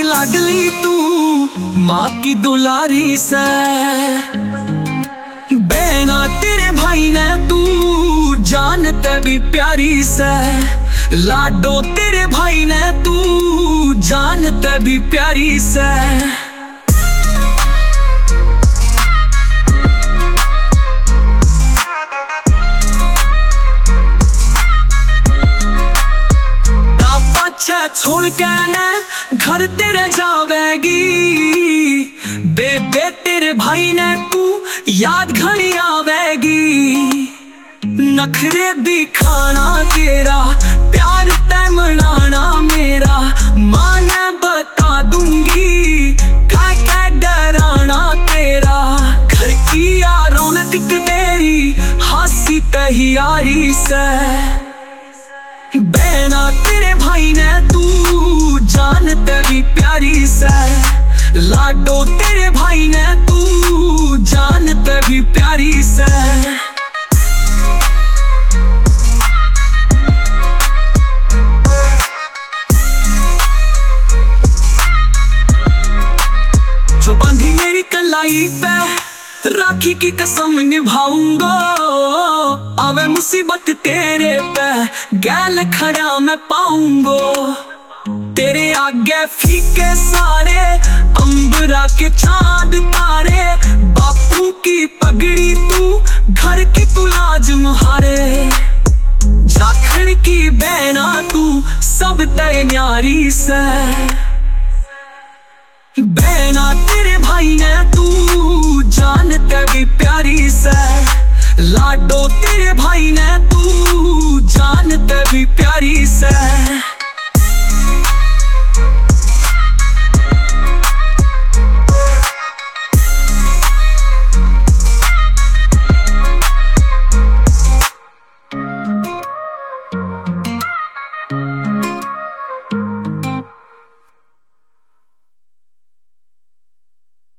लाडली तू माँ की दुलारी से, बहना तेरे भाई ने तू जानते भी प्यारी से, लाडो तेरे भाई ने तू जानते भी प्यारी से। छोड़ के ने घर तेरे जावेगी, बेबे तेरे भाई ने तू याद घनी आवेगी। नखरे भी खाना तेरा, प्यार तय मनाना मेरा, माँ ने बता दूंगी क्या डराना तेरा। घर की रौनक तेरी हंसी तैयारी से, बहना तेरे भाई ने तू जानते भी प्यारी से, लाडो तेरे भाई ने तू जानते भी प्यारी से। जो बंधी मेरी कलाई पे, राखी की कसम निभाऊंगा। आवे मुसीबत तेरे पे, गैल खड़ा मैं पाऊंगा। तेरे आगे फीके सारे अंबरा के चांद तारे, बापू की पगड़ी तू घर की तू लाज मुहारे। जाखड़ की बहना तू सब तय न्यारी से, बहना तेरे भाई ने तू जानते भी प्यारी से, लाडो तेरे भाई ने तू जानते भी प्यारी से।